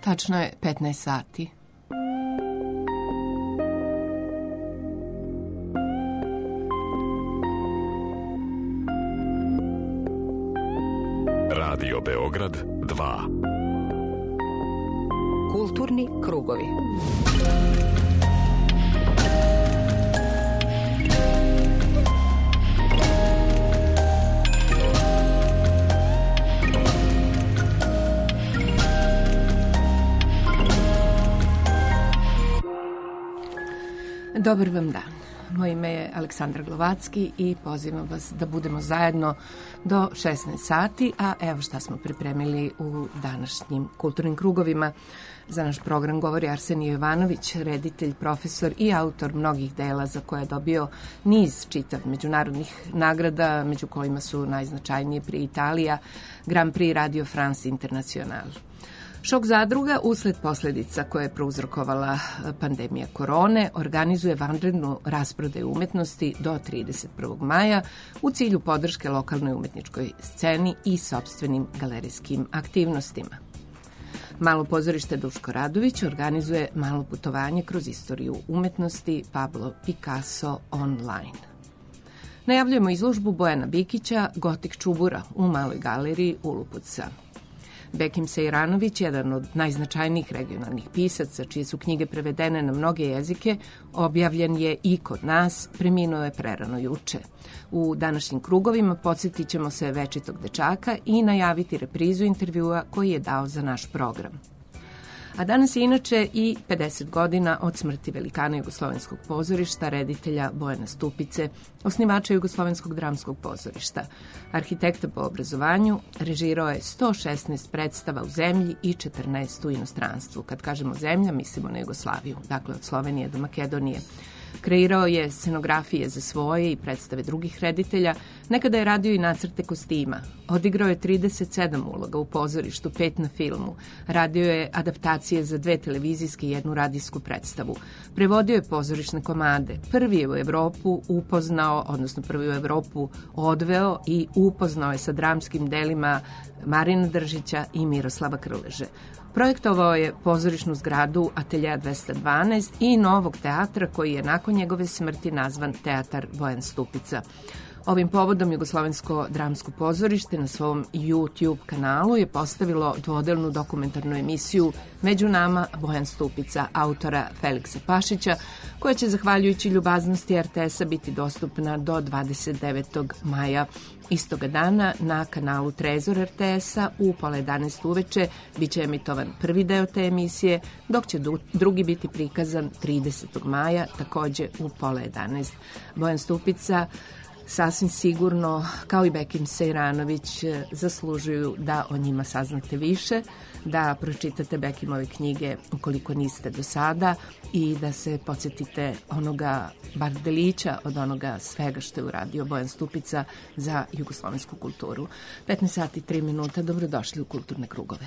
Tačno je 15 sati. Radio Beograd 2. Kulturni krugovi. Dobar vam dan. Moje ime je Aleksandra Glovacki i pozivam vas da budemo zajedno do 16 sati, a evo šta smo pripremili u današnjim kulturnim krugovima. Za naš program govori Arsenije Jovanović, reditelj, profesor i autor mnogih dela za koje je dobio niz čitav međunarodnih nagrada, među kojima su najznačajnije prije Italija, Grand Prix Radio France International. Šok zadruga, usled posljedica koje je prouzrokovala pandemija korone, organizuje vanrednu rasprodaju umetnosti do 31. maja u cilju podrške lokalnoj umetničkoj sceni i sopstvenim galerijskim aktivnostima. Malo pozorište Duško Radović organizuje malo putovanje kroz istoriju umetnosti Pablo Picasso online. Najavljujemo izložbu Bojana Bikića Gotik Čubura u Maloj galeriji Ulupuca. Bekim Sejranović, jedan od najznačajnijih regionalnih pisaca, čije su knjige prevedene na mnoge jezike, objavljen je i kod nas, preminuo je prerano juče. U današnjim krugovima podsjetit ćemo se večitog dečaka i najaviti reprizu intervjua koji je dao za naš program. A danas je inače i 50 godina od smrti velikana Jugoslovenskog pozorišta, reditelja Bojana Stupice, osnivača Jugoslovenskog dramskog pozorišta. Arhitekta po obrazovanju, režirao je 116 predstava u zemlji i 14 u inostranstvu. Kad kažemo zemlja, mislimo na Jugoslaviju, dakle od Slovenije do Makedonije. Kreirao je scenografije za svoje i predstave drugih reditelja, nekada je radio i nacrte kostima. Odigrao je 37 uloga u pozorištu, 5 na filmu. Radio je adaptacije za 2 televizijske i 1 radijsku predstavu. Prevodio je pozorišne komade. Prvi je u Evropu odveo i upoznao je sa dramskim delima Marina Držića i Miroslava Krleže. Projektovao je pozorišnu zgradu Ateljea 212 i novog teatra koji je nakon njegove smrti nazvan Teatar Bojan Stupica. Ovim povodom Jugoslovensko dramsko pozorište na svom YouTube kanalu je postavilo dvodelnu dokumentarnu emisiju Među nama Bojan Stupica, autora Feliksa Pašića, koja će zahvaljujući ljubaznosti RTS-a biti dostupna do 29. maja. Istoga dana na kanalu Trezor RTS-a u 10:30 uveče biće emitovan prvi deo te emisije, dok će drugi biti prikazan 30. maja, takođe u 10:30. Bojan Stupica sasvim sigurno, kao i Bekim Sejranović, zaslužuju da o njima saznate više, da pročitate Bekimove knjige ukoliko niste do sada i da se podsjetite onoga, bar delića od onoga svega što je uradio Bojan Stupica za jugoslovensku kulturu. 15 sati 3 minuta, dobrodošli u Kulturne krugove.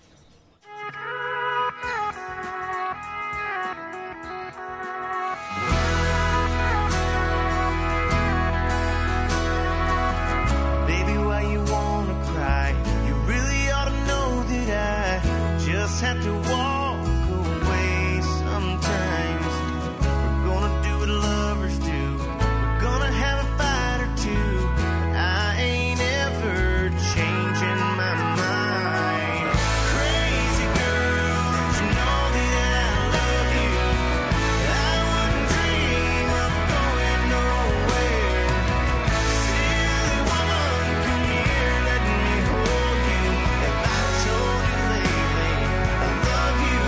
Have to walk away sometimes. We're gonna do what lovers do. We're gonna have a fight or two. But I ain't ever changing my mind. Crazy girl, you know that I love you. I wouldn't dream of going nowhere. Silly woman, come here, let me hold you. Have I told you lately? I love you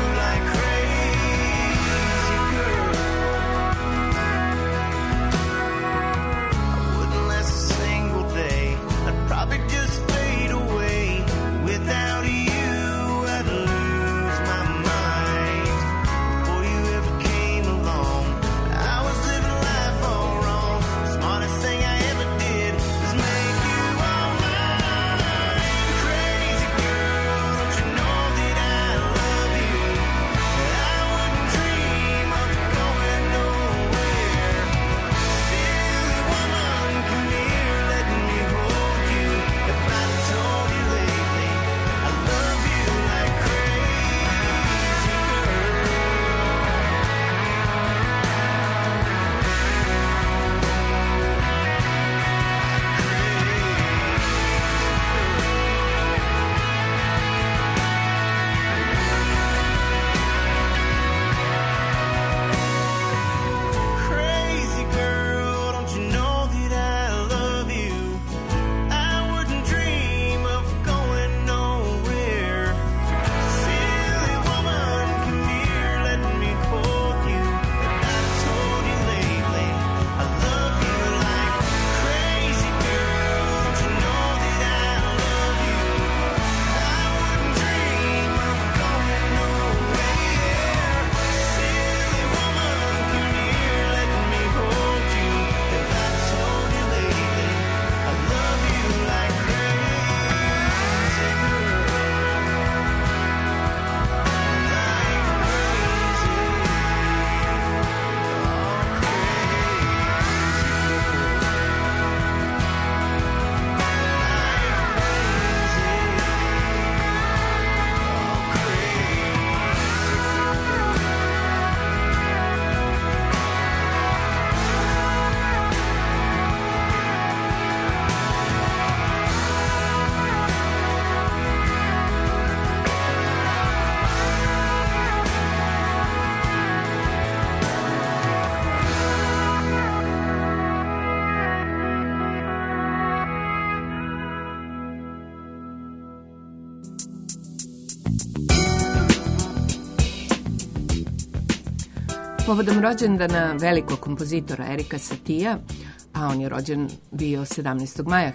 Povodom rođendana velikog kompozitora Erika Satija, a on je rođen bio 17. maja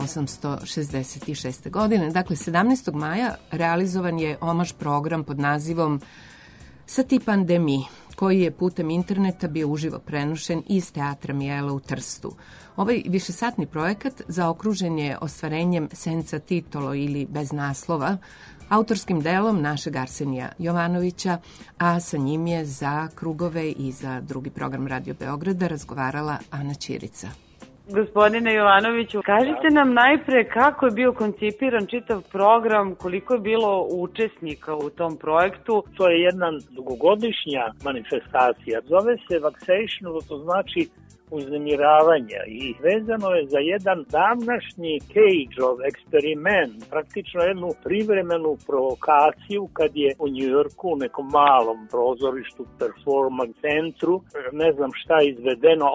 1866. godine, dakle 17. maja realizovan je omaž program pod nazivom Satie Pandemie, koji je putem interneta bio uživo prenošen iz Teatra Mijela u Trstu. Ovaj višesatni projekat zaokružen je ostvarenjem senza titolo ili bez naslova, autorskim delom našeg Arsenija Jovanovića, a sa njim je za Krugove i za drugi program Radio Beograda razgovarala Ana Ćirica. Gospodine Jovanoviću, kažite nam najpre kako je bio koncipiran čitav program, koliko je bilo učesnika u tom projektu. To je jedna dugogodišnja manifestacija. Zove se Vexation, to znači uznemiravanja i vezano je za jedan davnašnji cage of eksperiment, praktično jednu privremenu provokaciju kad je u Njujorku u nekom malom prozorištu performance centru, ne znam šta je izvedeno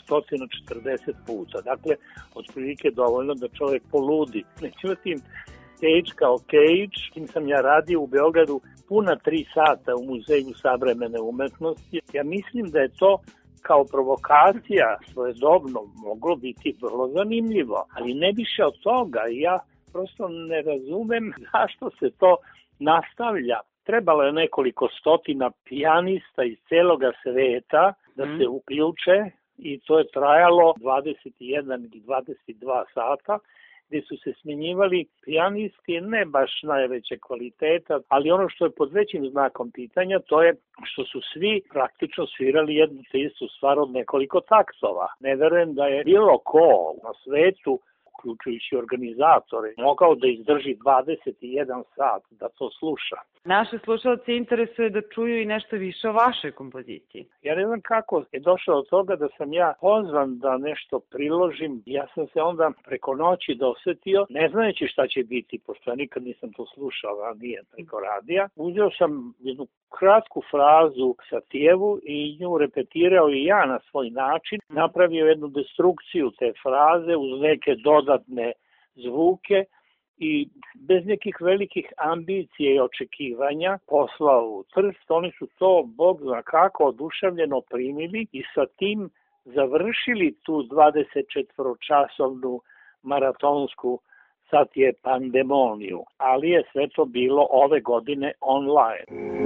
840 puta. Dakle, otprilike dovoljno da čovjek poludi. Međutim, cage kao cage, tim sam ja radio u Beogradu puna 3 sata u Muzeju savremene umetnosti. Ja mislim da je to kao provokacija svojedobno moglo biti vrlo zanimljivo, ali ne više od toga. Ja prosto ne razumem zašto se to nastavlja. Trebalo je nekoliko stotina pijanista iz celoga sveta da se uključe i to je trajalo 21 ili 22 sata, gdje su se smjenjivali pijanisti ne baš najveće kvaliteta, ali ono što je pod većim znakom pitanja to je što su svi praktično svirali jednu te istu stvar od nekoliko taktova. Ne verujem da je bilo ko na svetu, uključujući organizatore, mogao da izdrži 21 sat da to sluša. Naše slušalce interesuje da čuju i nešto više o vašoj kompoziciji. Ja ne znam kako je došlo od toga da sam ja pozvan da nešto priložim. Ja sam se onda preko noći dosetio, ne znajući šta će biti, pošto ja nikad nisam to slušao, a nije preko radija. Uzeo sam jednu kratku frazu Satijevu i nju repetirao i ja na svoj način. Napravio jednu destrukciju te fraze uz neke dodatne zvuke i bez nekih velikih ambicije i očekivanja poslao u Trst. Oni su to, Bog zna kako, oduševljeno primili i sa tim završili tu 24-časovnu maratonsku Satie Pandemoniju. Ali je sve to bilo ove godine online.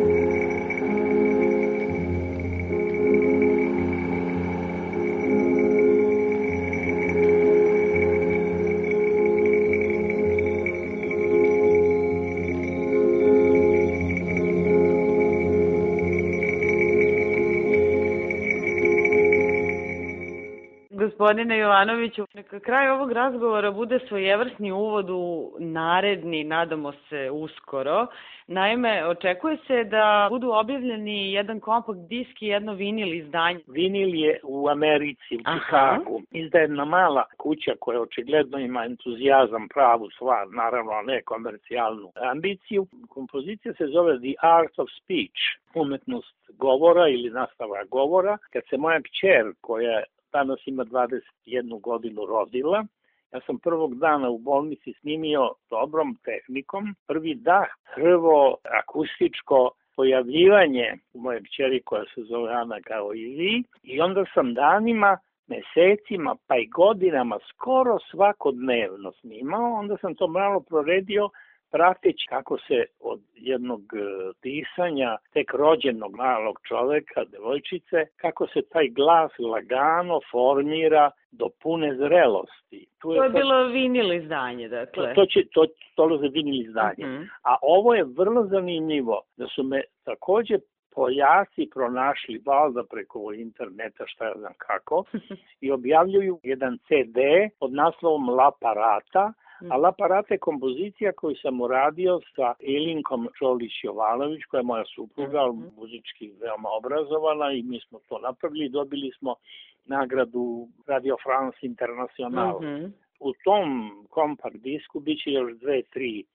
Gospodine Jovanoviću, neka kraj ovog razgovora bude svojevrsni uvod u naredni, nadamo se uskoro. Naime, očekuje se da budu objavljeni jedan kompakt disk i jedno vinil izdanje. Vinil je u Americi, u Chicagu. Izdaje jedna mala kuća koja očigledno ima entuzijazam, pravu stvar, naravno, a ne komercijalnu ambiciju. Kompozicija se zove The Art of Speech, umetnost govora ili nastava govora. Kad se moja kćer, koja danas ima 21 godinu, rodila, ja sam prvog dana u bolnici snimio dobrom tehnikom. Prvi dah, prvo akustičko pojavljivanje u moje kćeri koja se zove Ana kao i vi. I onda sam danima, mesecima pa i godinama skoro svakodnevno snimao. Onda sam to malo proredio prateći kako se od jednog disanja tek rođenog malog čoveka, devojčice, kako se taj glas lagano formira do pune zrelosti. To je bilo vinil izdanje, dakle. To je vinil izdanje. A ovo je vrlo zanimljivo da su me također Poljaci pronašli, valjda preko interneta, šta ja znam kako, i objavljuju jedan CD pod naslovom La Parata, a La Parata je kompozicija koju sam uradio sa Ilinkom Čolić-Jovanović, koja je moja supruga, muzički veoma obrazovana, i mi smo to napravili i dobili smo nagradu Radio France International. U tom kompakt disku bit će još 2-3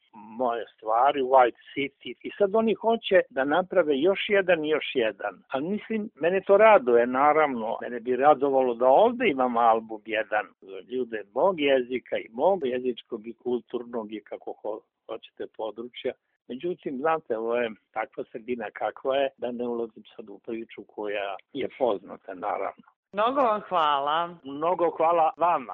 moje stvari, White City, i sad oni hoće da naprave još jedan. Ali mislim, mene to raduje, naravno. Mene bi radovalo da ovde imam album jedan za ljude mog jezika i mog jezičkog i kulturnog i kako hoćete područja. Međutim, znate, ovo je takva sredina kakva je, da ne ulazim sad u priču koja je poznata, naravno. Mnogo vam hvala. Mnogo hvala vama.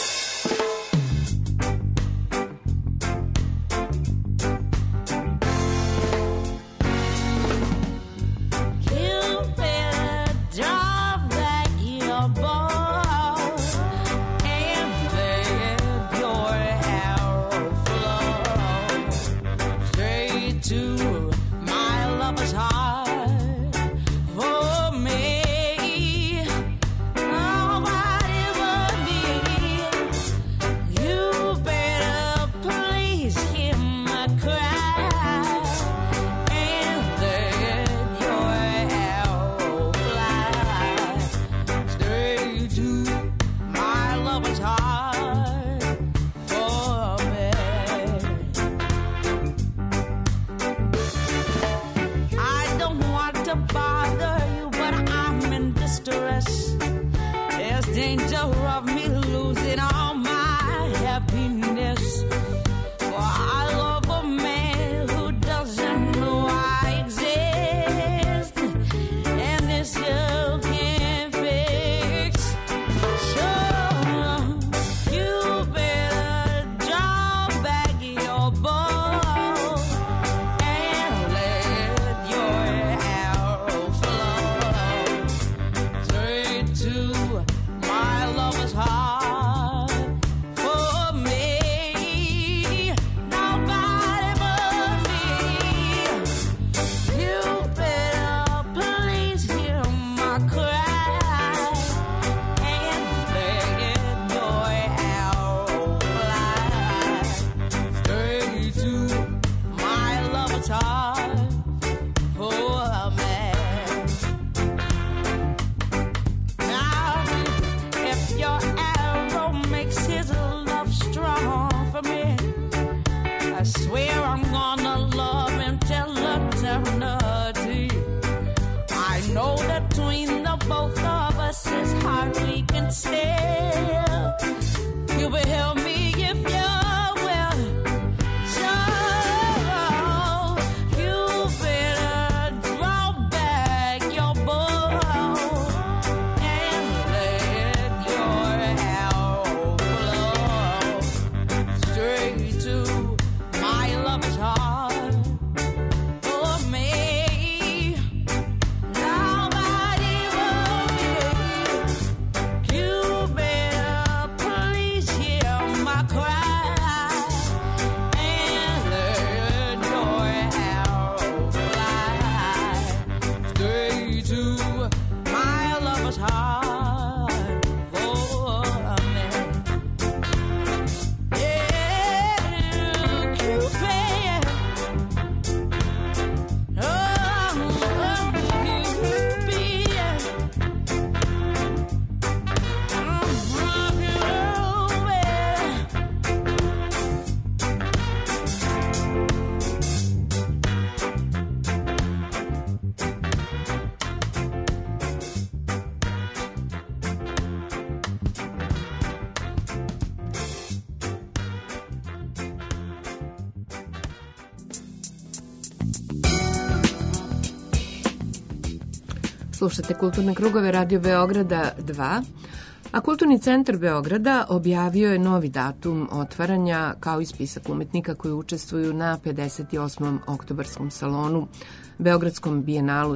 Slušate Kulturne krugove Radio Beograda 2, a Kulturni centar Beograda objavio je novi datum otvaranja kao i spisak umetnika koji učestvuju na 58. oktobarskom salonu Beogradskom bijenalu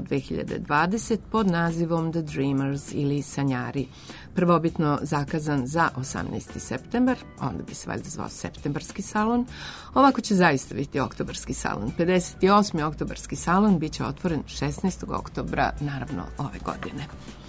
2020 pod nazivom The Dreamers ili Sanjari. Prvobitno zakazan za 18. septembar, onda bi se valjda zvao septembarski salon. Ovako će zaista biti oktobarski salon. 58. oktobarski salon bit će otvoren 16. oktobra, naravno, ove godine.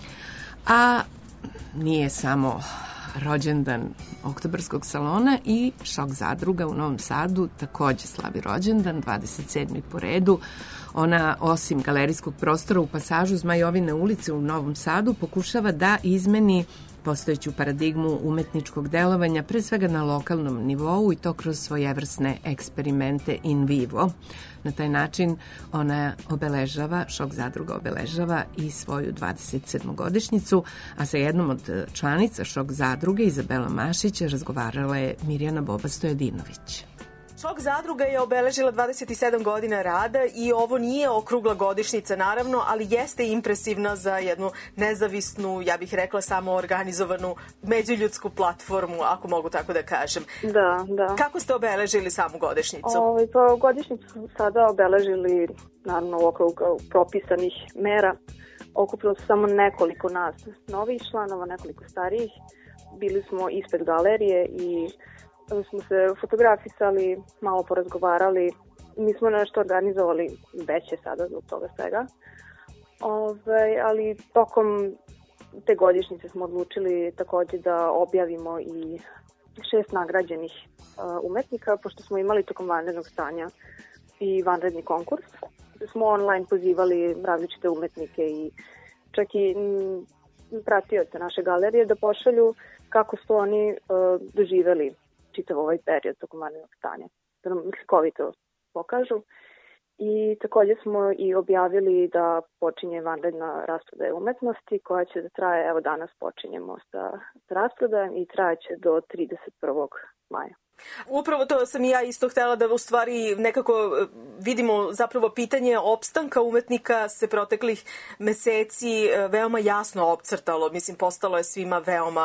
A nije samo rođendan oktobarskog salona, i Šok zadruga u Novom Sadu takođe slavi rođendan, 27. po redu. Ona, osim galerijskog prostora u pasažu Zmajovine ulice u Novom Sadu, pokušava da izmeni postojeću paradigmu umetničkog delovanja, pre svega na lokalnom nivou i to kroz svojevrsne eksperimente in vivo. Na taj način ona obeležava, Šok zadruga obeležava i svoju 27. godišnjicu, a sa jednom od članica Šok zadruge, Izabela Mašić, razgovarala je Mirjana Boba-Stojadinović. Šok zadruga je obeležila 27 godina rada i ovo nije okrugla godišnjica naravno, ali jeste impresivna za jednu nezavisnu, ja bih rekla samo organizovanu međuljudsku platformu, ako mogu tako da kažem. Da. Kako ste obeležili samu godišnjicu? Pa godišnjicu smo sada obeležili naravno u okrugu propisanih mera. Okupilo se samo nekoliko nas novih članova, nekoliko starijih. Bili smo ispred galerije i smo se fotografisali, malo porazgovarali. Mi smo nešto organizovali veće sada zbog toga svega. Ali tokom te godišnjice smo odlučili takođe da objavimo i 6 nagrađenih umetnika, pošto smo imali tokom vanrednog stanja i vanredni konkurs. Smo online pozivali različite umetnike i čak i pratioce naše galerije da pošalju kako su oni doživeli čitav ovaj period tokom vanrednog stanja, da nam slikovito pokažu. I takođe smo i objavili da počinje vanredna rasprodaja umetnosti koja će da traje, evo danas počinjemo sa rasprodajem i trajeće do 31. maja. Upravo to sam i ja isto htela da u stvari nekako vidimo zapravo pitanje opstanka umetnika se proteklih meseci veoma jasno opcrtalo. Mislim, postalo je svima veoma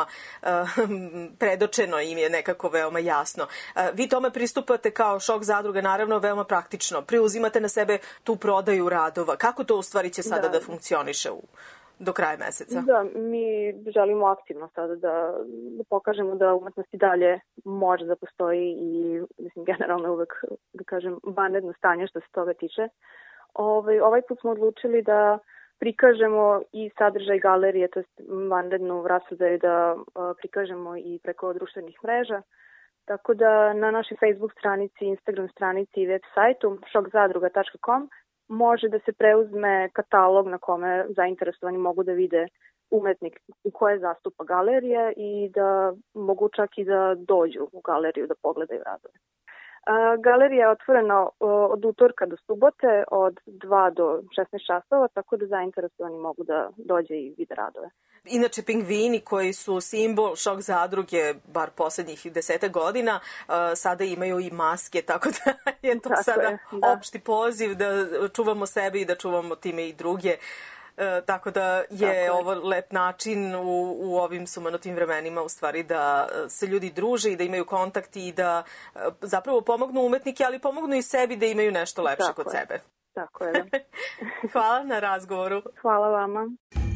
predočeno im je nekako veoma jasno. Vi tome pristupate kao Šok zadruga naravno veoma praktično. Preuzimate na sebe tu prodaju radova. Kako to u stvari će sada da funkcioniše do kraja meseca? Da, mi želimo aktivno sada da pokažemo da umetnost i dalje može da postoji i mislim generalno uvek da kažem vanredno stanje što se toga tiče. Ovaj put smo odlučili da prikažemo i sadržaj galerije, to je vanrednu rasprodaju da prikažemo i preko društvenih mreža. Tako da na našoj Facebook stranici, Instagram stranici i web sajtu šokzadruga.com može da se preuzme katalog na kome zainteresovani mogu da vide umetnik koje zastupa galerija i da mogu čak i da dođu u galeriju da pogledaju radove. Galerija je otvorena od utorka do subote od 2 do 16 časova, tako da zainteresovani mogu da dođe i vide radove. Inače, pingvini koji su simbol Šok zadruge, bar poslednjih 10 godina, sada imaju i maske, tako da je to sada opšti poziv da čuvamo sebe i da čuvamo time i druge. Tako da je ovo lep način u ovim sumanutim vremenima u stvari da se ljudi druže i da imaju kontakt i da zapravo pomognu umetnike, ali pomognu i sebi da imaju nešto lepše kod sebe. Tako je. Hvala na razgovoru. Hvala vama.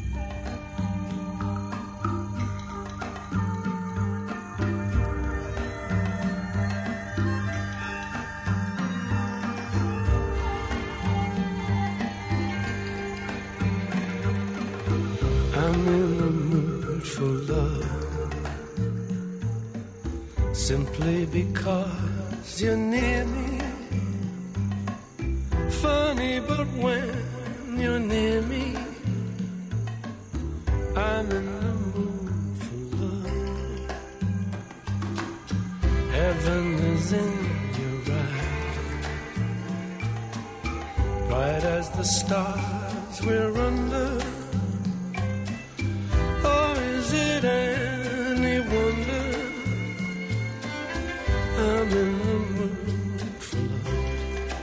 I'm in the mood for love, simply because you're near me. Funny, but when you're near me, I'm in the mood for love. Heaven is in your eyes, bright as the stars we're under. Is it any wonder I'm in the mood for love?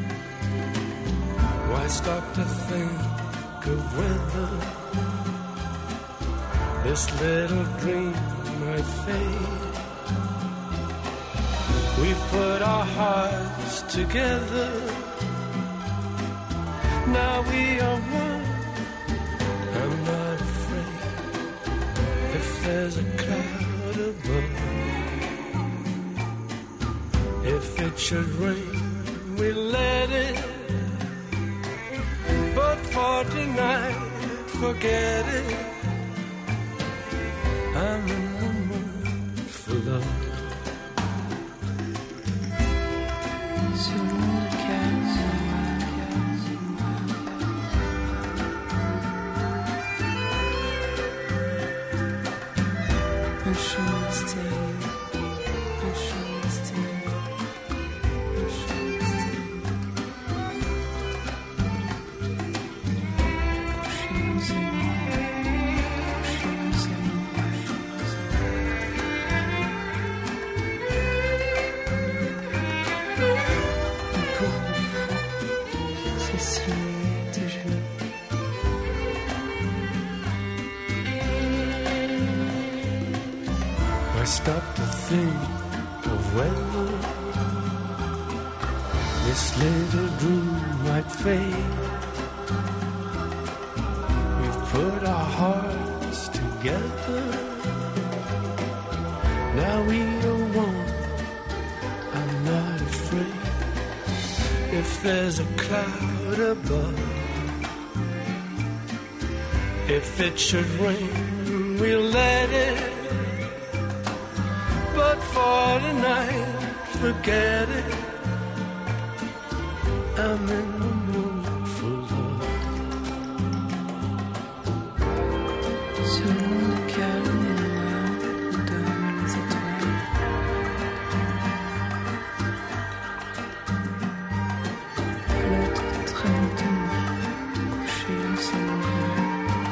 Why stop to think of whether this little dream might fade? We've put our hearts together, now we are one. I'm not afraid if there's a cloud above. If it should rain, we let it. But for tonight, forget it. I'm in the mood for love. stop to think of whether this little dream might fade. We've put our hearts together, now we are one. I'm not afraid if there's a cloud above. If it should rain, we'll let it. But for tonight, forget it. I'm in the mood for love. Sur le monde calme et noir où dorment les étoiles, l'autre traîne de nuit, couché en son oreille.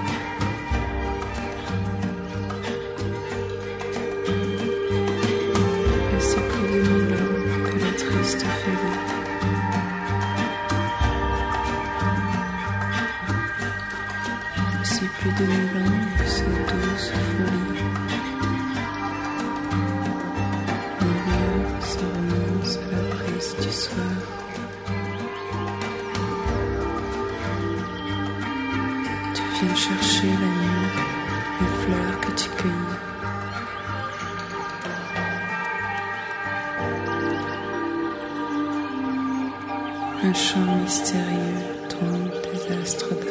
Et c'est plus de 1000 ans que la triste folie c'est plus de 1000 ans que cette douce folie. En rêve, ça renonce à la brise du soir. Tu viens chercher la nuit, les fleurs que tu cueillis. Un chant mystérieux tombe des astres d'or.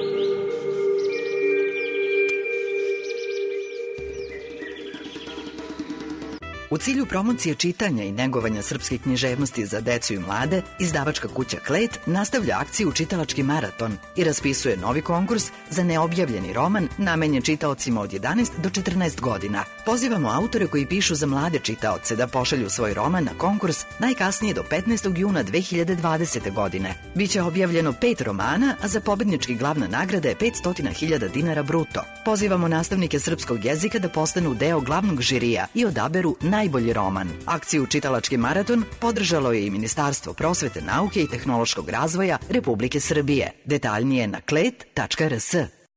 U cilju promocije čitanja i negovanja srpske književnosti za decu i mlade, izdavačka kuća Klet nastavlja akciju Čitalački maraton i raspisuje novi konkurs za neobjavljeni roman namenjen čitaocima od 11 do 14 godina. Pozivamo autore koji pišu za mlade čitaoce da pošalju svoj roman na konkurs najkasnije do 15. juna 2020. godine. Biće objavljeno 5 romana, a za pobednički glavna nagrada je 500.000 dinara bruto. Pozivamo nastavnike srpskog jezika da postanu deo glavnog žirija i odaberu najbolji roman. Akciju Čitalački maraton podržalo je i Ministarstvo prosvete, nauke i tehnološkog razvoja Republike Srbije. Detaljnije na klet.rs.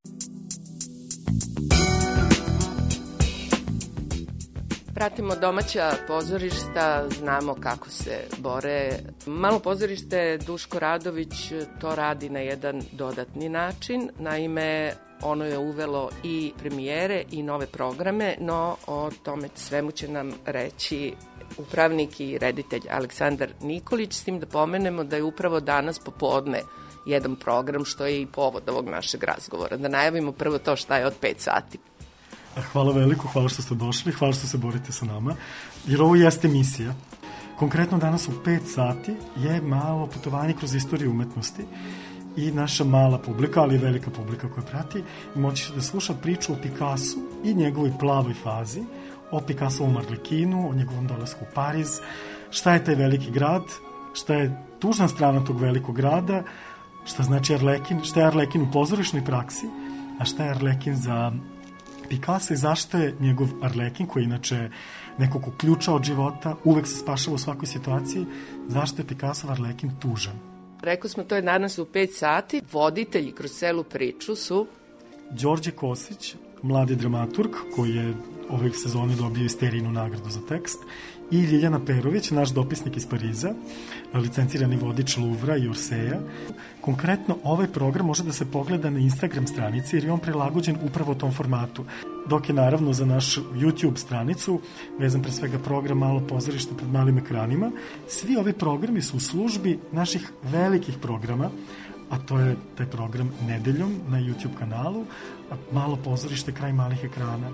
Pratimo domaća pozorišta, znamo kako se bore. Malo pozorište Duško Radović to radi na jedan dodatni način. Naime, ono je uvelo i premijere i nove programe, no o tome svemu će nam reći upravnik i reditelj Aleksandar Nikolić, s tim da pomenemo da je upravo danas popodne jedan program, što je i povod ovog našeg razgovora. Da najavimo prvo to šta je od 5 sati. Hvala veliko, hvala što ste došli, hvala što se borite sa nama, jer ovo jeste misija. Konkretno danas u 5 sati je malo putovanje kroz istoriju umetnosti i naša mala publika, ali i velika publika koja prati, moći će da sluša priču o Picassu i njegovoj plavoj fazi, o Picassovom Arlekinu, o njegovom dolasku u Pariz, šta je taj veliki grad, šta je tužna strana tog velikog grada, šta znači Arlekin, šta je Arlekin u pozorišnoj praksi, a šta je Arlekin za Picasso i zašto je njegov Arlekin, koji je inače nekog ključa od života, uvek se spašava u svakoj situaciji, zašto je Picassov Arlekin tužan. Rekao smo, to je danas u 5 sati. Voditelji kroz celu priču su Đorđe Kosić, mladi dramaturg, koji je ove sezone dobio Isterijinu nagradu za tekst, i Ljiljana Perović, naš dopisnik iz Pariza, licencirani vodič Luvra i Orseja. Konkretno, ovaj program može da se pogleda na Instagram stranici, jer je on prilagođen upravo tom formatu. Dok je naravno za našu YouTube stranicu, vezan pre svega program Malo pozorište pred malim ekranima, svi ovi programi su u službi naših velikih programa, a to je taj program Nedeljom na YouTube kanalu, Malo pozorište kraj malih ekrana.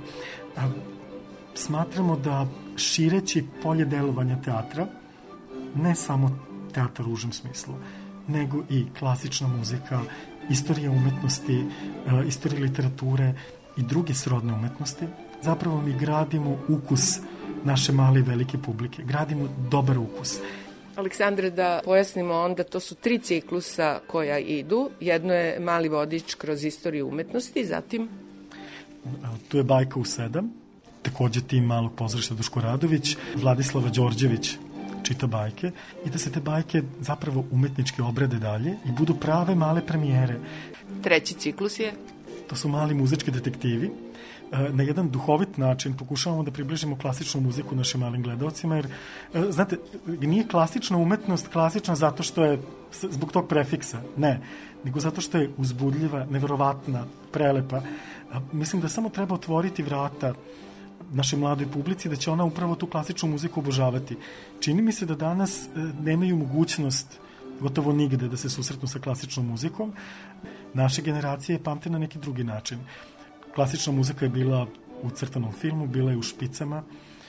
Smatramo da šireći polje delovanja teatra, ne samo teatar u užem smislu, nego i klasična muzika, istorija umetnosti, istorija literature i druge srodne umetnosti, zapravo mi gradimo ukus naše male i velike publike, gradimo dobar ukus. Aleksandre, da pojasnimo onda, to su 3 ciklusa koja idu. Jedno je Mali vodič kroz istoriju umetnosti, zatim tu je Bajka u 7, takođe tim Malog pozorišta Duško Radović, Vladislava Đorđević čita bajke i da se te bajke zapravo umetnički obrade dalje i budu prave male premijere. 3. ciklus je? To su Mali muzički detektivi, na jedan duhovit način pokušavamo da približimo klasičnu muziku našim malim gledalcima, jer, znate, nije klasična umetnost klasična zato što je zbog tog prefiksa, ne, nego zato što je uzbudljiva, neverovatna, prelepa. Mislim da samo treba otvoriti vrata našoj mladoj publici, da će ona upravo tu klasičnu muziku obožavati. Čini mi se da danas nemaju mogućnost gotovo nigde da se susretnu sa klasičnom muzikom. Naše generacije pamte na neki drugi način. Klasična muzika je bila u crtanom filmu, bila je u špicama,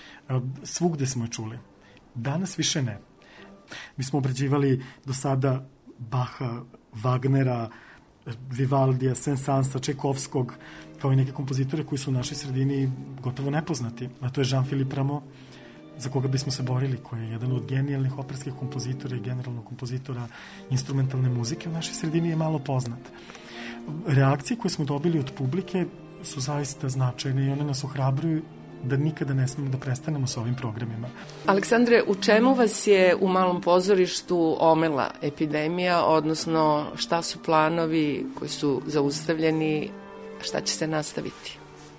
svugde smo je čuli. Danas više ne. Mi smo obrađivali do sada Baha, Wagnera, Vivaldija, Saint-Sansa, Čajkovskog, kao i neke kompozitore koji su u našoj sredini gotovo nepoznati. A to je Jean-Philippe Rameau, za koga bismo se borili, koji je jedan od genijalnih operskih kompozitora i generalnog kompozitora instrumentalne muzike u našoj sredini, je malo poznat. Reakcije koje smo dobili od publike su zaista značajne i one nas ohrabruju da nikada ne smemo da prestanemo sa ovim programima. Aleksandre, u čemu vas je u Malom pozorištu omela epidemija, odnosno šta su planovi koji su zaustavljeni, šta će se nastaviti?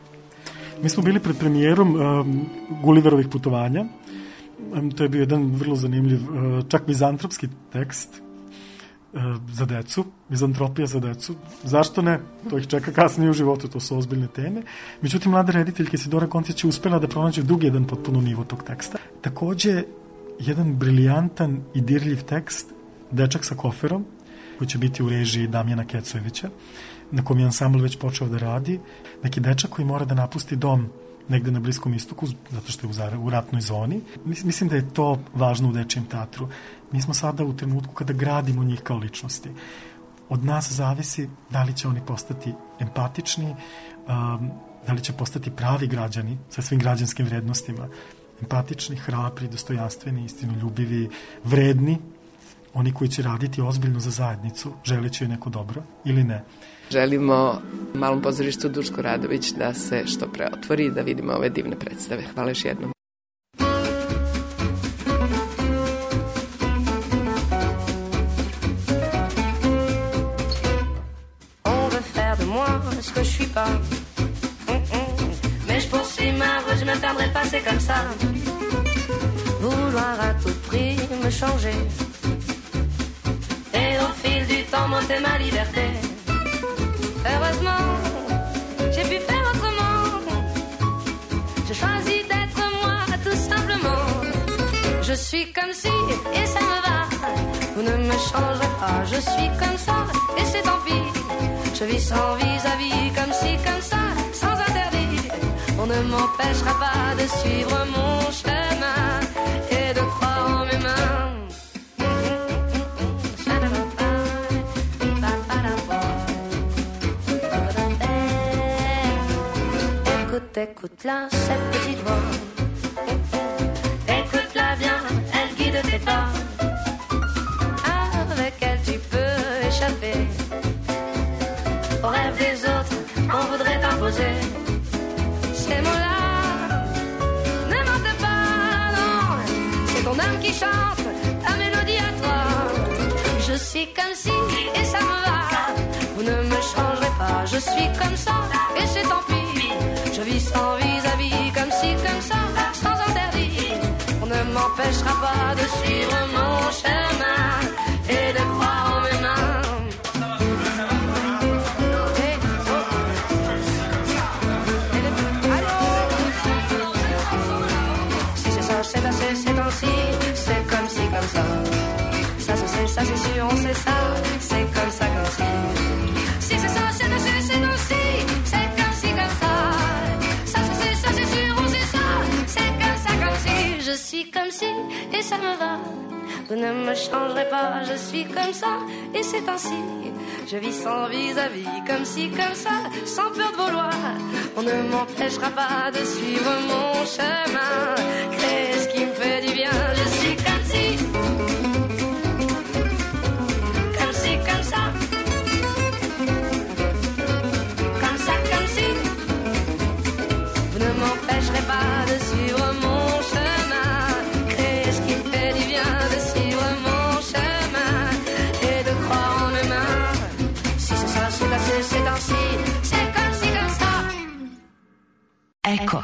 Mi smo bili pred premijerom Gulliverovih putovanja. To je bio jedan vrlo zanimljiv, čak mizantropski tekst za decu, mizantropija za decu. Zašto ne? To ih čeka kasnije u životu, to su ozbiljne teme. Međutim, mlada rediteljka Isidora Koncić je uspela da pronađe drugi jedan potpuno nivo tog teksta. Takođe, jedan briljantan i dirljiv tekst, Dečak sa koferom, koji će biti u režiji Damjana Kecojevića, na kom je ansambl već počeo da radi. Neki dečak koji mora da napusti dom negde na Bliskom istoku, zato što je u ratnoj zoni. Mislim da je to važno u dečijem teatru. Mi smo sada u trenutku kada gradimo njih kao ličnosti. Od nas zavisi da li će oni postati empatični, da li će postati pravi građani sa svim građanskim vrednostima. Empatični, hrabri, dostojanstveni, istinoljubivi, vredni, oni koji će raditi ozbiljno za zajednicu, želeći joj neko dobro ili ne. Želimo Malom pozorištu Duško Radović da se što pre otvori i da vidimo ove divne predstave. Hvala još jednom. On veut faire de moi ce que je suis pas. Mais je poursuis ma route, je me perdrai pas, c'est comme ça. Vouloir à tout prix me changer. Et au fil du temps monter ma liberté. Heureusement, j'ai pu faire autrement. J'ai choisi d'être moi, tout simplement. Je suis comme si, et ça me va. Vous ne me changerez pas. Je suis comme ça, et c'est tant pis. Je vis sans vis-à-vis, comme si, comme ça, sans interdit. On ne m'empêchera pas de suivre mon chemin et de croire en mes mains. Écoute-la, cette petite voix. Écoute-la bien, elle guide tes pas. Avec elle tu peux échapper aux rêves des autres qu'on voudrait t'imposer. Ces mots-là, ne mentent pas, non. C'est ton âme qui chante ta mélodie à toi. Je suis comme si, et ça me va. Vous ne me changerez pas, je suis comme ça, et c'est tant pis. Je vis sans vis-à-vis, comme si, comme ça, sans interdit. On ne m'empêchera pas de suivre mon chemin et de croire en mes mains. Si c'est ça, c'est assez, c'est ainsi. C'est comme si, comme ça. Ça se sait, ça c'est sûr, on sait ça. C'est comme ça, comme si. Si c'est ça, c'est assez, c'est ainsi. C'est comme si, comme ça. Je suis comme si, et ça me va. Vous ne me changerez pas, je suis comme ça, et c'est ainsi. Je vis sans vis-à-vis, comme si, comme ça, sans peur de vouloir. On ne m'empêchera pas de suivre mon chemin. Créer ce qui me fait du bien, je suis comme si. Comme si, comme ça. Comme ça, comme si. Vous ne m'empêcherez pas de suivre mon chemin. C'est ainsi, c'est comme si, comme ça. Eko.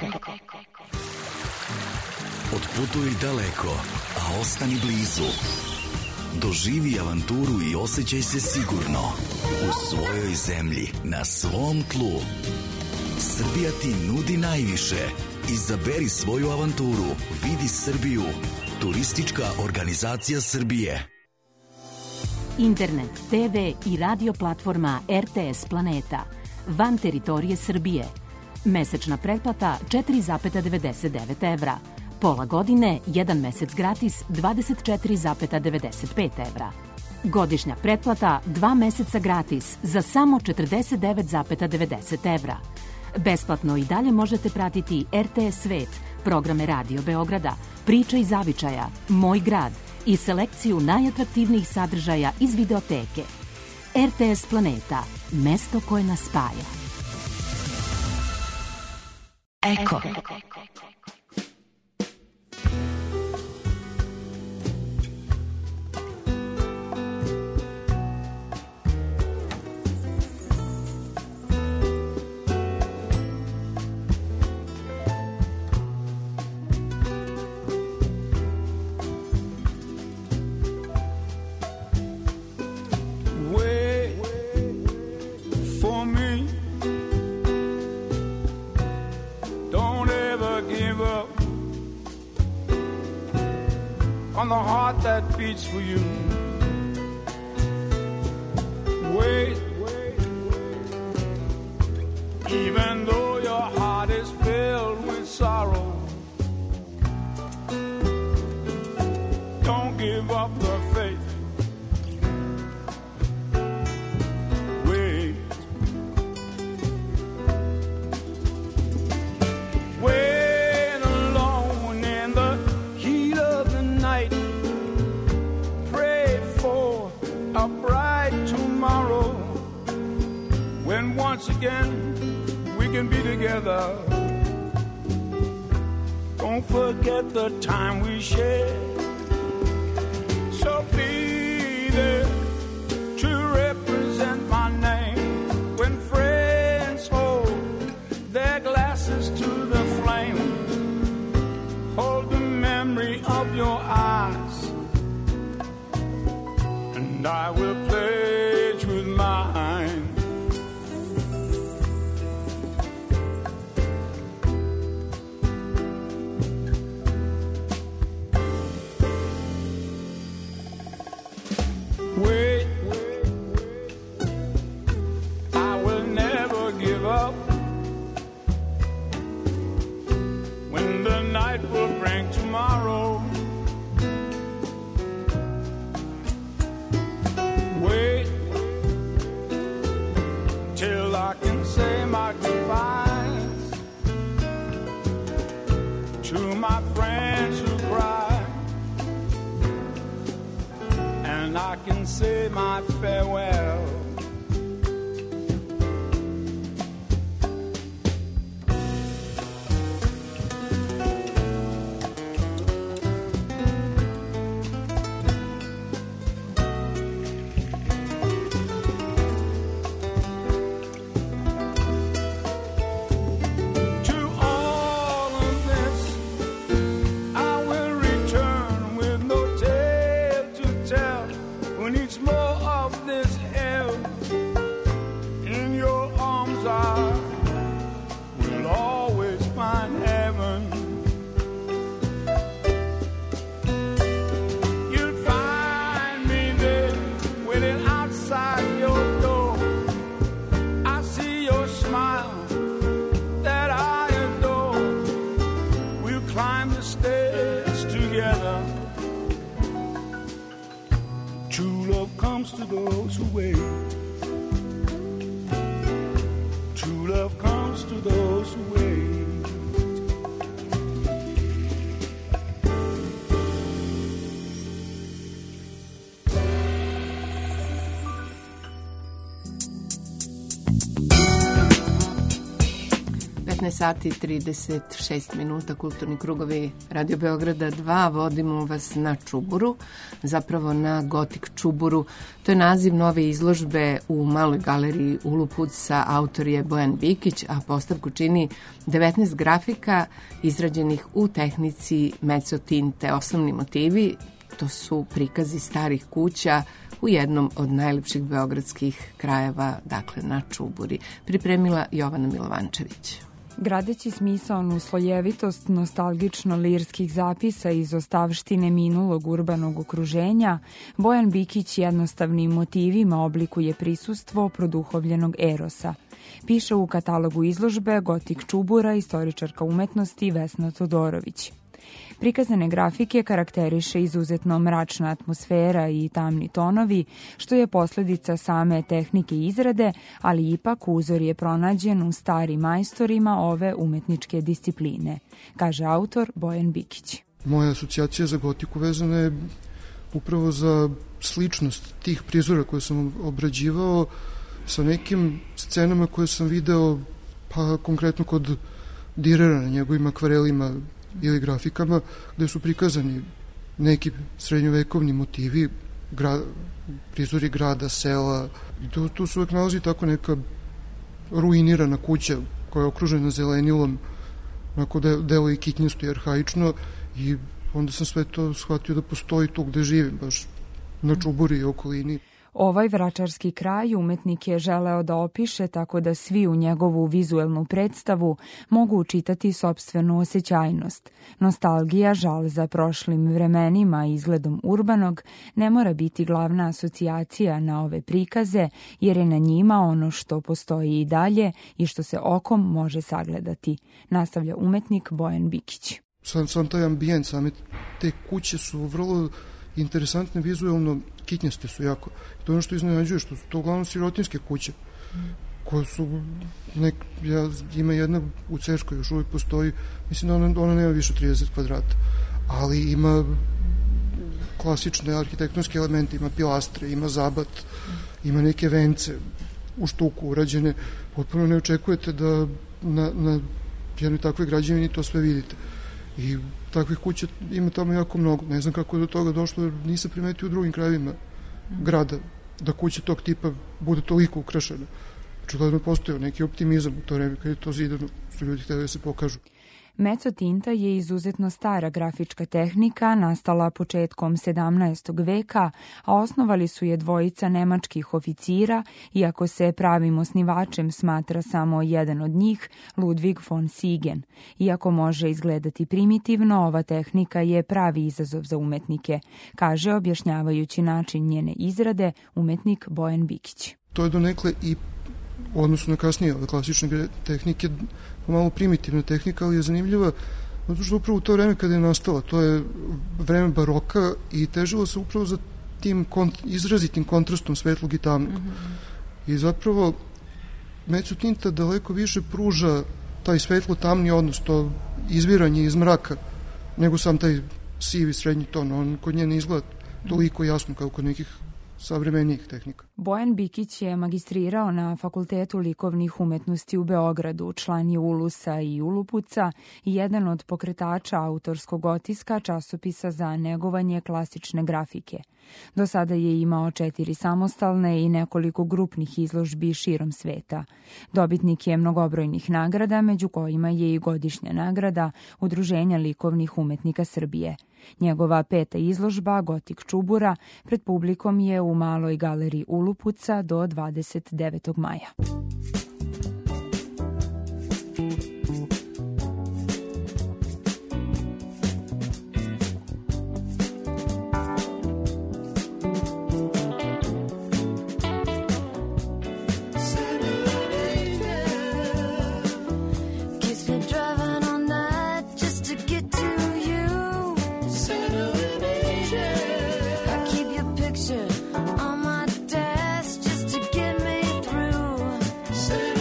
Otputuj daleko, a ostani blizu. Doživi avanturu i osjećaj se sigurno u svojoj zemlji, na svom tlu. Srbija ti nudi najviše. Izaberi svoju avanturu. Vidi Srbiju. Turistička organizacija Srbije. Internet, TV i radio platforma RTS Planeta. Van teritorije Srbije. Mesečna pretplata 4,99 evra. Pola godine, 1 mesec gratis 24,95 evra. Godišnja pretplata 2 meseca gratis za samo 49,90 evra. Besplatno i dalje možete pratiti RTS Svet, programe Radio Beograda, Priče iz zavičaja, Moj grad i selekciju najatraktivnijih sadržaja iz videoteke. RTS Planeta, mesto koje nas spaja. Eko. On the heart that beats for you. Wait, even though your heart is filled with sorrow, don't give up the faith. Wait, wait alone in the heat of the night. Pray for a bright tomorrow when once again we can be together. Don't forget the time we shared. So be there to represent my name when friends hold their glasses to the flame. Hold the memory of your eyes, and I will pledge with mine. Wait, I will never give up. When the night will bring tomorrow. Wait till I can say my goodbyes to my friends who cry, and I can say my farewell. To those who wait. True love comes to those who wait. 19 sati 36 minuta, kulturni krugovi Radio Beograda 2, vodimo vas na Čuburu, zapravo na Gotik Čuburu. To je naziv nove izložbe u Maloj galeriji Ulupuca, autor je Bojan Bikić, a postavku čini 19 grafika izrađenih u tehnici mezotinte. Osnovni motivi to su prikazi starih kuća u jednom od najlepših beogradskih krajeva, dakle na Čuburi. Pripremila Jovana Milovančević. Gradeći smisaonu slojevitost nostalgično-lirskih zapisa iz ostavštine minulog urbanog okruženja, Bojan Bikić jednostavnim motivima oblikuje prisustvo produhovljenog erosa. Piše u katalogu izložbe Gotik Čubura istoričarka umetnosti Vesna Todorović. Prikazane grafike karakteriše izuzetno mračna atmosfera i tamni tonovi, što je posledica same tehnike izrade, ali ipak uzor je pronađen u starim majstorima ove umetničke discipline, kaže autor Bojan Bikić. Moja asocijacija za gotiku vezana je upravo za sličnost tih prizora koje sam obrađivao sa nekim scenama koje sam video, pa konkretno kod Direra na njegovim akvarelima ili grafikama, gde su prikazani neki srednjovekovni motivi, prizori grada, sela. Tu se uvek nalazi tako neka ruinirana kuća koja je okružena zelenilom, onako delo i kitnjasto i arhaično, i onda sam sve to shvatio da postoji tu gde živim, baš na Čuburi i okolini. Ovaj vračarski kraj umetnik je želeo da opiše tako da svi u njegovu vizuelnu predstavu mogu učitati sopstvenu osjećajnost. Nostalgija, žal za prošlim vremenima i izgledom urbanog ne mora biti glavna asocijacija na ove prikaze, jer je na njima ono što postoji i dalje i što se okom može sagledati, nastavlja umetnik Bojan Bikić. Sam taj ambijent, same te kuće su vrlo interesantne vizuelno, kitnjaste su jako. To je ono što iznenađuje, što su to uglavnom sirotinske kuće, koje su, ima jedna u Cerskoj, još uvijek postoji, mislim da ona nema više 30 kvadrata, ali ima klasične arhitektonske elemente, ima pilastre, ima zabat, ima neke vence u štuku urađene. Potpuno ne očekujete da na jednoj takvoj građevini to sve vidite. I takvih kuća ima tamo jako mnogo. Ne znam kako je do toga došlo, jer nisam primetio u drugim krajevima grada da kuća tog tipa bude toliko ukrašena. Očigledno postojao neki optimizam u to vreme kad je to zidano, su ljudi hteli da se pokažu. Mezotinta je izuzetno stara grafička tehnika, nastala početkom 17. veka, a osnovali su je dvojica nemačkih oficira, iako se pravim osnivačem smatra samo jedan od njih, Ludwig von Siegen. Iako može izgledati primitivno, ova tehnika je pravi izazov za umetnike, kaže objašnjavajući način njene izrade umetnik Bojan Bikić. To je donekle i odnosno na kasnije ove klasične tehnike malo primitivna tehnika, ali je zanimljiva zato što upravo u to vreme kada je nastala, to je vreme baroka i težilo se upravo za tim izrazitim kontrastom svetlog i tamnog. I zapravo mezotinta daleko više pruža taj svetlo-tamni odnos, to izviranje iz mraka, nego sam taj sivi srednji ton. On kod nje ne izgleda toliko jasno kao kod nekih savremenijih tehnika. Bojan Bikić je magistrirao na Fakultetu likovnih umetnosti u Beogradu, član je Ulusa i Ulupuca i jedan od pokretača autorskog otiska časopisa za negovanje klasične grafike. Do sada je imao 4 samostalne i nekoliko grupnih izložbi širom sveta. Dobitnik je mnogobrojnih nagrada, među kojima je i godišnja nagrada Udruženja likovnih umetnika Srbije. Njegova 5. izložba, Gotik Čubura, pred publikom je u Maloj galeriji Ulupuca do 29. maja. On my desk just to get me through.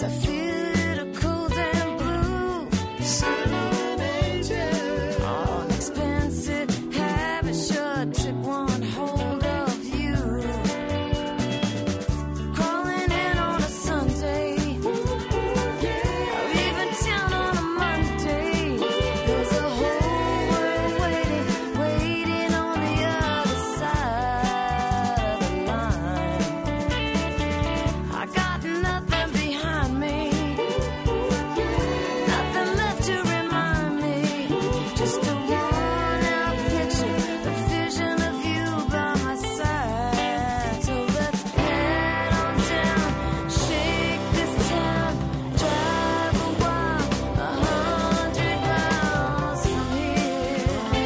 I feel a little cold and blue. Silent angel. Oh, an expensive habit sure took one hold of you. Crawling in on a Sunday, or even town on a Monday. There's a whole world waiting on the other side of the line. I got nothing behind me, nothing left to remind me. Just a worn-out picture, a vision of you by my side. So let's head on down, shake this town, drive a while, 100 miles from here.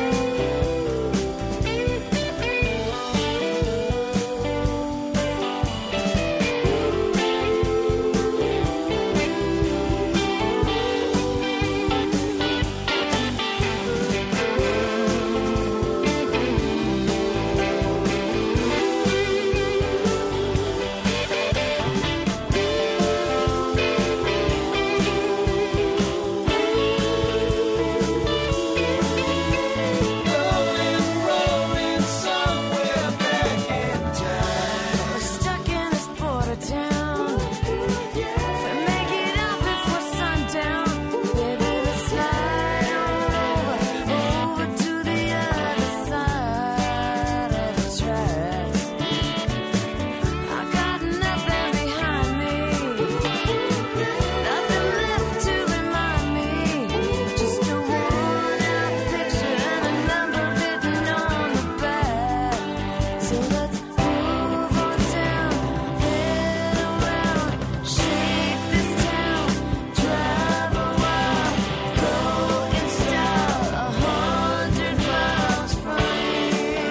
Rolling somewhere back in time. We're stuck in this border town. If we make it out before sundown, baby, let's slide on over to the other side of the tracks. I got nothing behind me, nothing left to remind me. Just a worn-out picture and a number written on the back. So let's move on down, head around, shake this town, drive a while, go in style, 100 miles from here.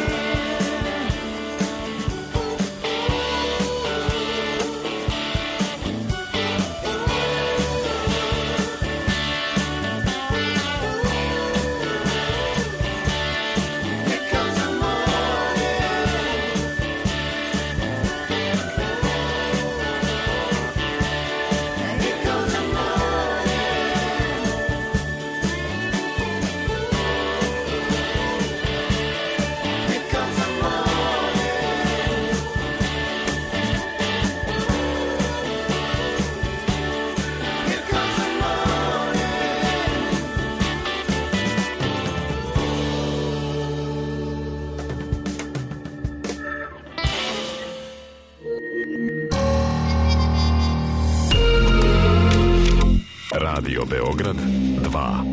Here comes the morning. Here comes the morning. Here comes the morning. Here comes the morning. Radio Beograd 2.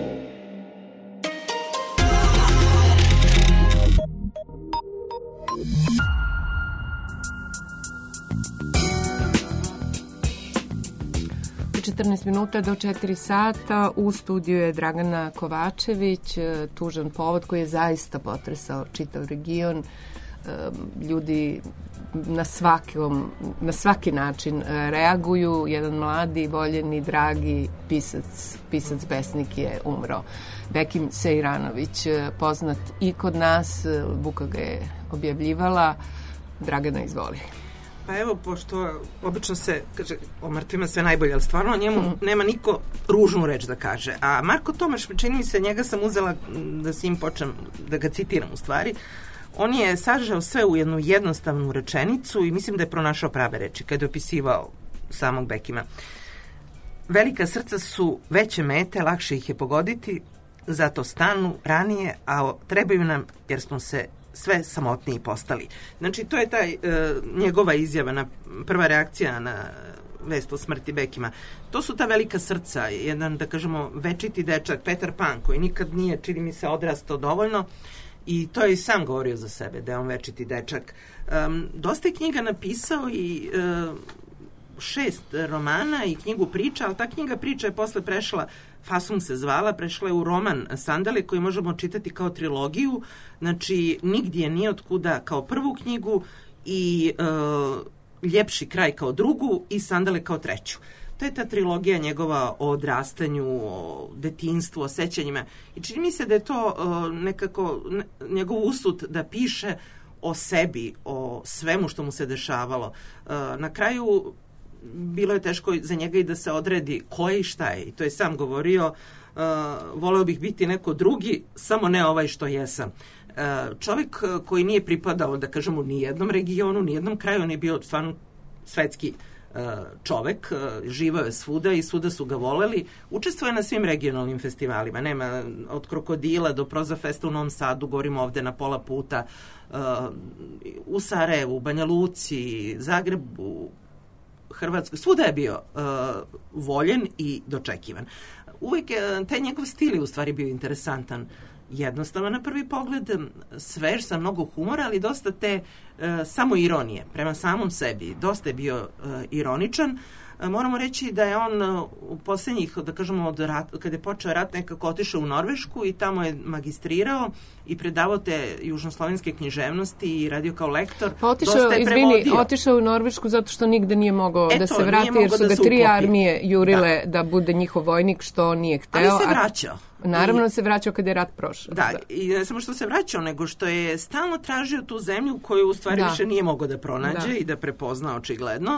U 14 minuta do 4 sata u studiju je Dragana Kovačević, tužan povod koji je zaista potresao čitav region. Ljudi na svaki način reaguju. Jedan mladi, voljeni, dragi pisac pesnik je umro. Bekim Sejranović, poznat i kod nas, Buka ga je objavljivala. Dragana, izvoli. Pa evo, pošto obično se kaže o mrtvima sve najbolje, ali stvarno o njemu nema niko ružnu reč da kaže. A Marko Tomaš, čini mi se, njega sam uzela da s njim počnem, da ga citiram u stvari. On je sažao sve u jednu jednostavnu rečenicu i mislim da je pronašao prave reči kada je opisivao samog Bekima. Velika srca su veće mete, lakše ih je pogoditi, zato stanu ranije, a trebaju nam jer smo se sve samotniji postali. Znači, to je taj njegova izjava, prva reakcija na vest o smrti Bekima. To su ta velika srca, jedan, da kažemo, večiti dečak, Peter Pan, koji nikad nije, čini mi se, odrastao dovoljno, i to je i sam govorio za sebe, da je on večiti dečak. Dosta je knjiga napisao i 6 romana i knjigu priča, ali ta knjiga priča je posle prešla, Fasum se zvala, prešla je u roman Sandale, koji možemo čitati kao trilogiju, znači Nigdje nije otkuda kao prvu knjigu i Ljepši kraj kao drugu i Sandale kao treću. To je ta trilogija njegova o odrastanju, o detinjstvu, o sećanjima. I čini mi se da je to nekako njegov usud da piše o sebi, o svemu što mu se dešavalo. Na kraju bilo je teško za njega i da se odredi ko je i šta je. I to je sam govorio, voleo bih biti neko drugi, samo ne ovaj što jesam. Čovjek koji nije pripadao, da kažemo, ni jednom regionu, ni jednom kraju, on je bio stvarno svetski čovek, živao je svuda i svuda su ga voleli. Učestvuje na svim regionalnim festivalima, nema od Krokodila do Proza Festa u Novom Sadu, govorimo ovde na pola puta, u Sarajevu, u Banja Luci, Zagrebu, Hrvatskoj, svuda je bio voljen i dočekivan. Uvijek taj njegov stil je u stvari bio interesantan. Jednostavan na prvi pogled, svež, sa mnogo humora, ali dosta te samo ironije prema samom sebi. Dosta je bio ironičan. Moramo reći da je on u posljednjih, da kažemo, od kada je počeo rat, nekako otišao u Norvešku i tamo je magistrirao i predavao te južnoslovenske književnosti i radio kao lektor. Pa otišao u Norvešku zato što nigde nije mogao da se vrati, jer su ga 3 armije jurile da bude njihov vojnik, što nije hteo. Ali se vraćao. Naravno se vraćao kada je rat prošao. Da, i ne samo što se vraćao, nego što je stalno tražio tu zemlju koju u stvari više nije mogao da pronađe i da prepozna očigledno.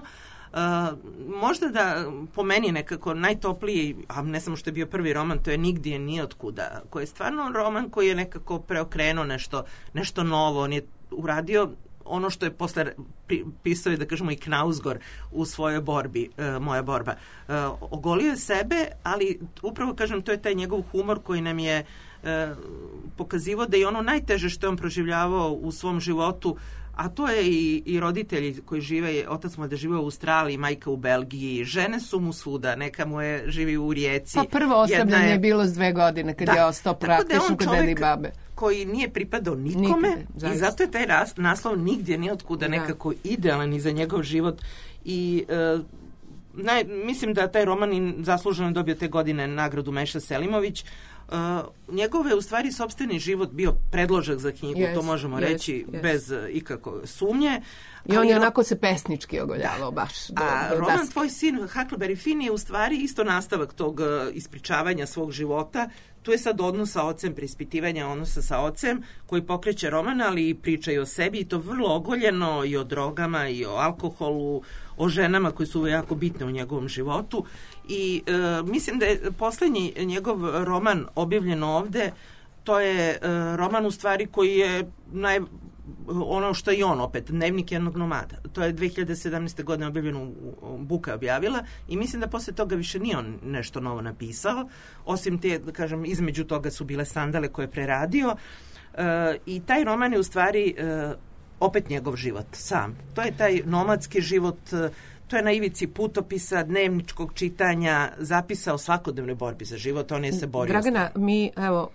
Možda da po meni nekako najtopliji, a ne samo što je bio prvi roman, to je Nigdje ni otkuda, koji je stvarno roman koji je nekako preokrenuo nešto novo. On je uradio ono što je posle pisao je, da kažemo, i Knausgård u svojoj borbi, Moja borba. Ogolio je sebe, ali upravo, kažem, to je taj njegov humor koji nam je pokazivao da je ono najteže što je on proživljavao u svom životu, a to je i roditelji koji žive, otac mu je da žive u Australiji, majka u Belgiji, žene su mu svuda, neka mu je živi u Rijeci. Pa prvo ostavljanje je bilo s 2 godine kad je ostao praktično kod dedi i babe. Koji nije pripadao nikome i zato je taj naslov Nigdje ni otkuda nekako idealan i za njegov život i mislim da taj roman zasluženo dobio te godine nagradu Meša Selimović. Njegov je u stvari sopstveni život bio predložak za knjigu, to možemo reći bez ikako sumnje. I on je onako se pesnički ogoljavao baš. Roman Tvoj sin Huckleberry Finn je u stvari isto nastavak tog ispričavanja svog života. Tu je sad odnos sa ocem, preispitivanja odnosa sa ocem koji pokreće roman, ali i priča i o sebi i to vrlo ogoljeno i o drogama i o alkoholu, o ženama koje su jako bitne u njegovom životu. I mislim da je poslednji njegov roman objavljen ovde, to je roman u stvari koji je ono što je on opet, Dnevnik jednog nomada. To je 2017. godine objavljeno, Buka objavila i mislim da posle toga više nije on nešto novo napisao, osim te, da kažem, između toga su bile Sandale koje je preradio i taj roman je u stvari opet njegov život sam. To je taj nomadski život, to je na ivici putopisa, dnevničkog čitanja, zapisa o svakodnevnoj borbi za život, on je se borio. Dragana, mi, evo,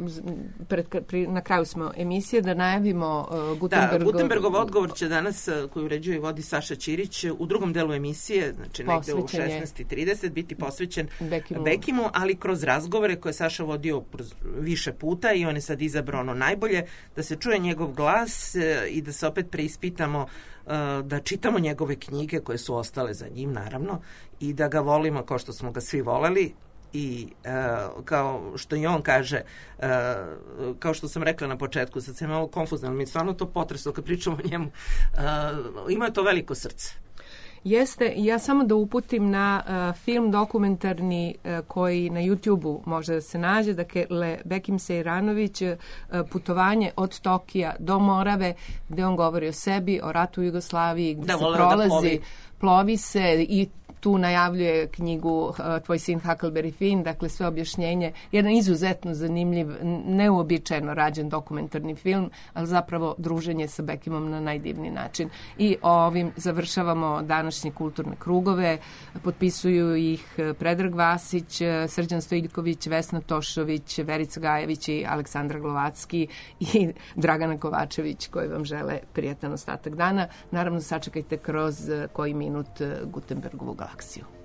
na kraju smo emisije da najavimo Gutenbergov... Da, Gutenbergov odgovor će danas, koju uređuje i vodi Saša Ćirić, u drugom delu emisije, znači negde u 16:30, biti posvećen Bekimu, ali kroz razgovore koje Saša vodio više puta i on je sad izabrao ono najbolje, da se čuje njegov glas i da se opet preispitamo, da čitamo njegove knjige koje su ostale za njim, naravno, i da ga volimo kao što smo ga svi voleli i kao što i on kaže, kao što sam rekla na početku, sad sam malo konfuzna, ali mi je stvarno to potresno kad pričamo o njemu, ima to veliko srce. Jeste, ja samo da uputim na film dokumentarni koji na YouTube-u može da se nađe, dakle Bekim Sejranović, putovanje od Tokija do Morave, gde on govori o sebi, o ratu u Jugoslaviji, gde se prolazi, plovi se i tu najavljuje knjigu Tvoj sin Huckleberry Finn, dakle sve objašnjenje, jedan izuzetno zanimljiv, neuobičajeno rađen dokumentarni film, ali zapravo druženje sa Bekimom na najdivniji način. I ovim završavamo današnje kulturne krugove, potpisuju ih Predrag Vasić, Srđan Stojiljković, Vesna Tošović, Verica Gajević i Aleksandra Glovacki i Dragana Kovačević koji vam žele prijatan ostatak dana. Naravno, sačekajte kroz koji minut Gutenbergovu galaksiju.